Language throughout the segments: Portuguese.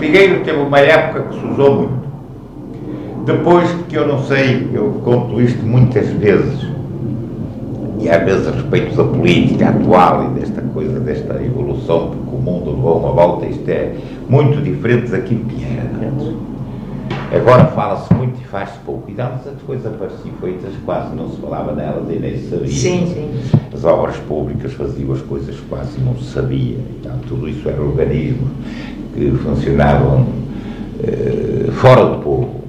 espigueiro teve uma época que se usou muito. Depois que eu não sei, eu conto isto muitas vezes, e às vezes a respeito da política atual e desta coisa, desta evolução, porque o mundo levou uma volta, isto é muito diferente daquilo que era antes. Agora fala-se muito e faz-se pouco. E antes as coisas apareciam feitas, quase não se falava nelas e nem se sabia. Sim. As obras públicas faziam as coisas quase não se sabia. Então, tudo isso eram organismos que funcionavam fora do povo.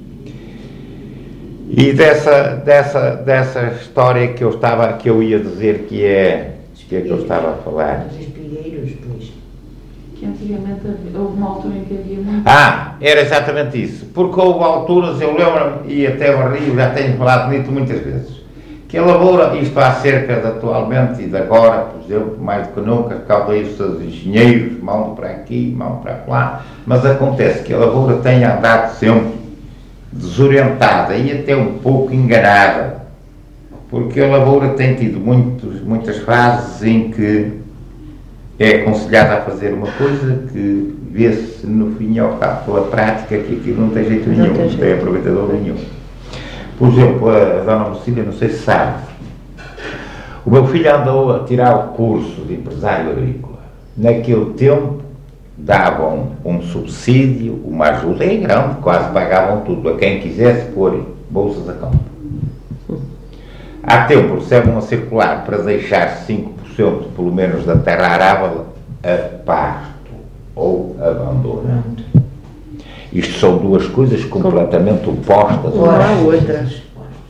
E dessa história que eu ia dizer que eu estava a falar. Os espigueiros, pois. Que antigamente houve uma altura em que havia muito. Era exatamente isso. Porque houve alturas, eu lembro-me, e até o Rio já tenho falado nisso muitas vezes, que a lavoura, isto há cerca de atualmente e de agora, por exemplo, mais do que nunca, caldeiros os engenheiros, mão para aqui, mão para lá, mas acontece que a lavoura tem andado sempre desorientada e até um pouco enganada, porque a lavoura tem tido muitas fases em que é aconselhada a fazer uma coisa que vê-se no fim e ao cabo pela prática que aquilo não tem jeito nenhum, não tem aproveitador nenhum. Por exemplo, a dona Lucília, não sei se sabe, o meu filho andou a tirar o curso de empresário agrícola. Naquele tempo davam um subsídio, uma ajuda em grande, quase pagavam tudo a quem quisesse pôr bolsas a campo. Há tempo recebe uma circular para deixar 5% pelo menos da terra arável a pasto ou abandonado. Isto são duas coisas completamente opostas. Ora, outras.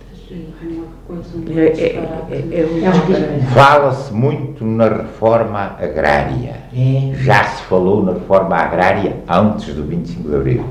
Fala-se muito na reforma agrária. Já se falou na reforma agrária antes do 25 de Abril.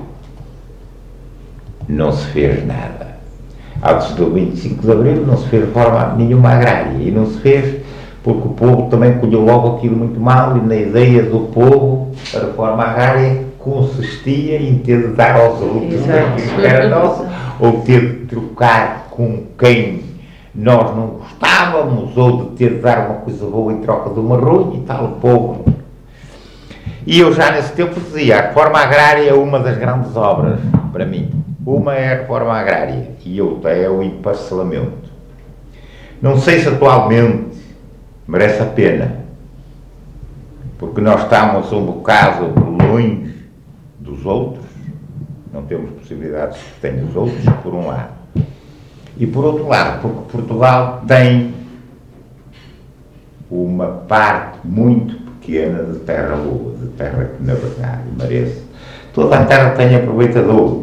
Não se fez nada. Antes do 25 de Abril não se fez reforma nenhuma agrária. E não se fez porque o povo também colheu logo aquilo muito mal e na ideia do povo a reforma agrária consistia em ter de dar aos outros aquilo que era nosso, ou ter de trocar com quem nós não gostávamos, ou de ter de dar uma coisa boa em troca de uma ruim e tal, o povo. E eu já nesse tempo dizia, a reforma agrária é uma das grandes obras, para mim. Uma é a reforma agrária e outra é o emparcelamento. Não sei se atualmente merece a pena, porque nós estamos um bocado longe dos outros, não temos possibilidades que tenham os outros, por um lado. E por outro lado, porque Portugal tem uma parte muito pequena de terra boa, de terra que na verdade merece. Toda a terra tem aproveitador.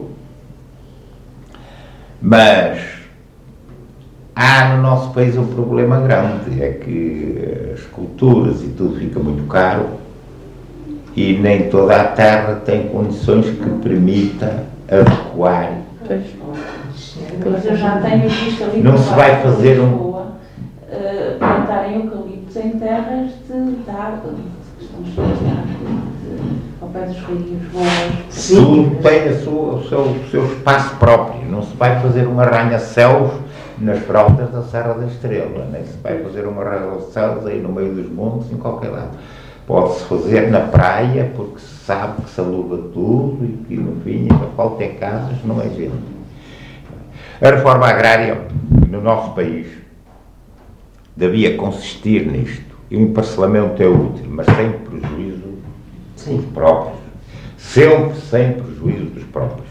Mas há no nosso país um problema grande, é que as culturas e tudo fica muito caro e nem toda a terra tem condições que permita adequar. Mas eu já tenho visto ali não se vai fazer plantarem eucaliptos em terras de água, que estão cheias de água, ao pé dos rios, boas. Tudo tem o seu espaço próprio. Não se vai fazer um arranha-céus nas frotas da Serra da Estrela, nem se vai fazer um arranha-céus aí no meio dos montes, em qualquer lado. Pode-se fazer na praia, porque se sabe que se aluga tudo e que no fim ainda falta em casas, não é gente. A reforma agrária no nosso país devia consistir nisto. E o emparcelamento é útil, mas sem prejuízo dos próprios. Sempre sem prejuízo dos próprios.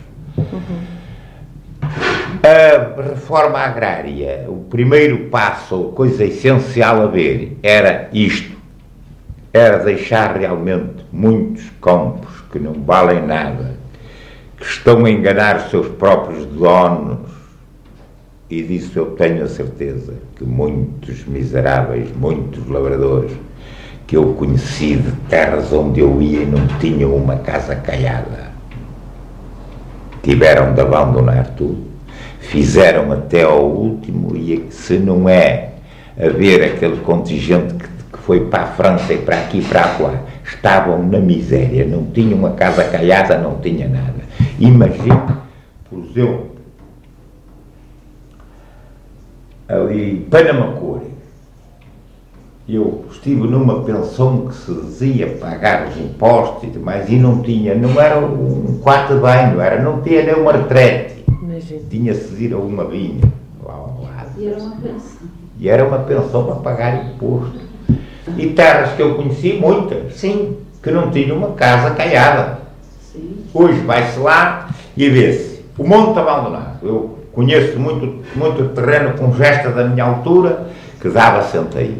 A reforma agrária, o primeiro passo, a coisa essencial a ver, era isto. Era deixar realmente muitos campos que não valem nada, que estão a enganar os seus próprios donos, e disso eu tenho a certeza que muitos miseráveis, muitos lavradores que eu conheci de terras onde eu ia e não tinham uma casa caiada, tiveram de abandonar tudo, fizeram até ao último, e se não é haver aquele contingente que foi para a França e para aqui e para lá, estavam na miséria, não tinham uma casa caiada, não tinha nada. Imagine, por exemplo, ali em Panamacor, Eu estive numa pensão que se dizia pagar os impostos e demais, e não tinha, não era um quarto de banho, não tinha nem uma retrete. Tinha-se de ir a uma vinha, lá ao lado. E era uma pensão. E era uma pensão para pagar imposto. E terras que eu conheci, muitas, Sim. que não tinham uma casa caiada. Sim. Hoje vai-se lá e vê-se o monte abandonado. Eu conheço muito terreno com gesta da minha altura que dava centeio.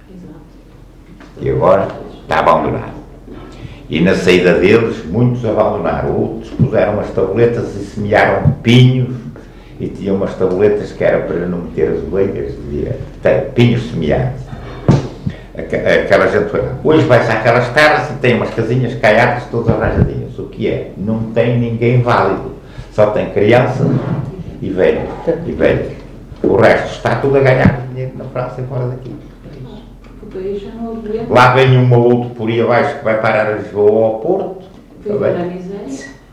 E agora está abandonado. E na saída deles, muitos abandonaram, outros puseram as tabuletas e semearam pinhos, e tinham umas tabuletas que era para não meter as ovelhas, pinhos semeados. Aquela gente foi lá. Hoje vai-se àquelas terras e tem umas casinhas caiadas todas arranjadinhas. O que é? Não tem ninguém válido. Só tem crianças e velhos. O resto está tudo a ganhar dinheiro na França e fora daqui. Porque aí já não havia. Lá vem uma outra por aí abaixo que vai parar a Lisboa ou ao Porto. Viver a miséria.